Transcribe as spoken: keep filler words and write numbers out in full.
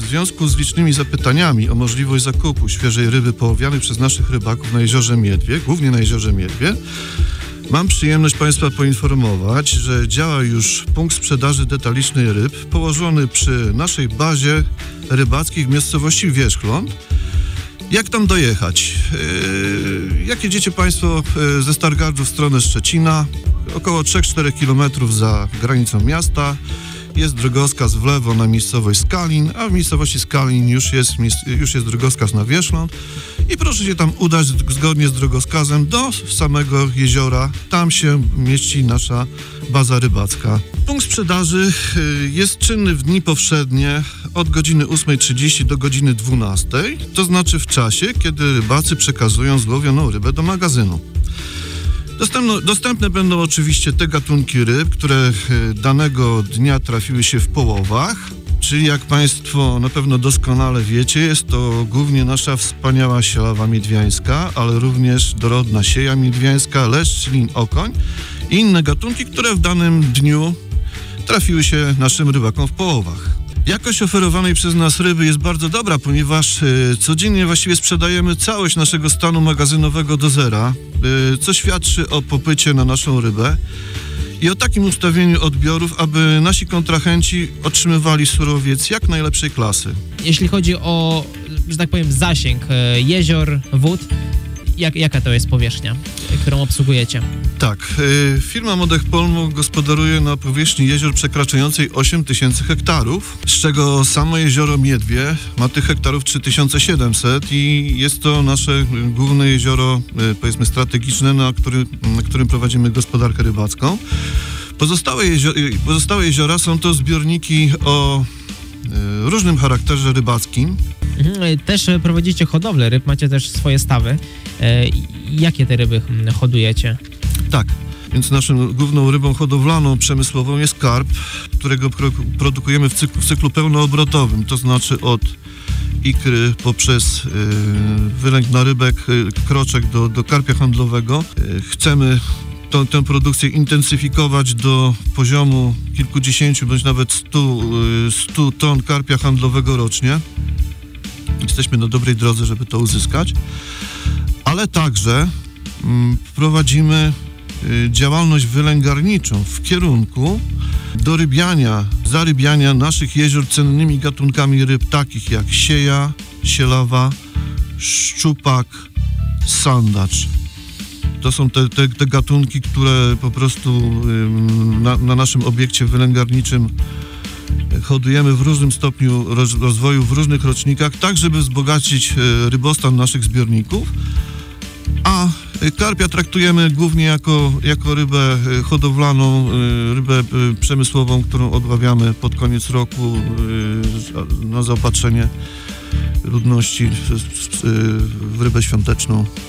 związku z licznymi zapytaniami o możliwość zakupu świeżej ryby połowianej przez naszych rybaków na jeziorze Miedwie, głównie na jeziorze Miedwie, mam przyjemność Państwa poinformować, że działa już punkt sprzedaży detalicznej ryb położony przy naszej bazie rybackiej w miejscowości Wierzchląt. Jak tam dojechać? Yy, jak jedziecie Państwo yy, ze Stargardu w stronę Szczecina, około trzy do czterech kilometrów za granicą miasta, jest drogowskaz w lewo na miejscowość Skalin, a w miejscowości Skalin już jest, już jest drogowskaz na Wierzchląt i proszę się tam udać zgodnie z drogowskazem do samego jeziora. Tam się mieści nasza baza rybacka. Punkt sprzedaży jest czynny w dni powszednie od godziny ósmej trzydzieści do godziny dwunastej, to znaczy w czasie, kiedy rybacy przekazują złowioną rybę do magazynu. Dostępno, dostępne będą oczywiście te gatunki ryb, które danego dnia trafiły się w połowach, czyli jak Państwo na pewno doskonale wiecie, jest to głównie nasza wspaniała sielawa miedwiańska, ale również dorodna sieja miedwiańska, leszcz, lin, okoń i inne gatunki, które w danym dniu trafiły się naszym rybakom w połowach. Jakość oferowanej przez nas ryby jest bardzo dobra, ponieważ y, codziennie właściwie sprzedajemy całość naszego stanu magazynowego do zera, y, co świadczy o popycie na naszą rybę i o takim ustawieniu odbiorów, aby nasi kontrahenci otrzymywali surowiec jak najlepszej klasy. Jeśli chodzi o, że tak powiem, zasięg y, jezior, wód, jak, jaka to jest powierzchnia, y, którą obsługujecie? Tak, y, firma Modech Polmo gospodaruje na powierzchni jezior przekraczającej osiem tysięcy hektarów, z czego samo jezioro Miedwie ma tych hektarów trzy tysiące siedemset i jest to nasze główne jezioro, y, powiedzmy strategiczne, na, który, na którym prowadzimy gospodarkę rybacką. Pozostałe, jezio- pozostałe jeziora są to zbiorniki o y, różnym charakterze rybackim. Mhm, też prowadzicie hodowlę ryb, macie też swoje stawy. E, jakie te ryby hodujecie? Tak, więc naszą główną rybą hodowlaną przemysłową jest karp, którego pro, produkujemy w cyklu, w cyklu pełnoobrotowym, to znaczy od ikry poprzez yy, wylęk na rybek, yy, kroczek do, do karpia handlowego. Yy, chcemy tą, tę produkcję intensyfikować do poziomu kilkudziesięciu bądź nawet stu, yy, stu ton karpia handlowego rocznie. Jesteśmy na dobrej drodze, żeby to uzyskać, ale także mm, prowadzimy działalność wylęgarniczą w kierunku dorybiania, zarybiania naszych jezior cennymi gatunkami ryb takich jak sieja, sielawa, szczupak, sandacz. To są te, te, te gatunki, które po prostu na, na naszym obiekcie wylęgarniczym hodujemy w różnym stopniu roz, rozwoju, w różnych rocznikach, tak żeby wzbogacić rybostan naszych zbiorników, a karpia traktujemy głównie jako, jako rybę hodowlaną, rybę przemysłową, którą odławiamy pod koniec roku na zaopatrzenie ludności w rybę świąteczną.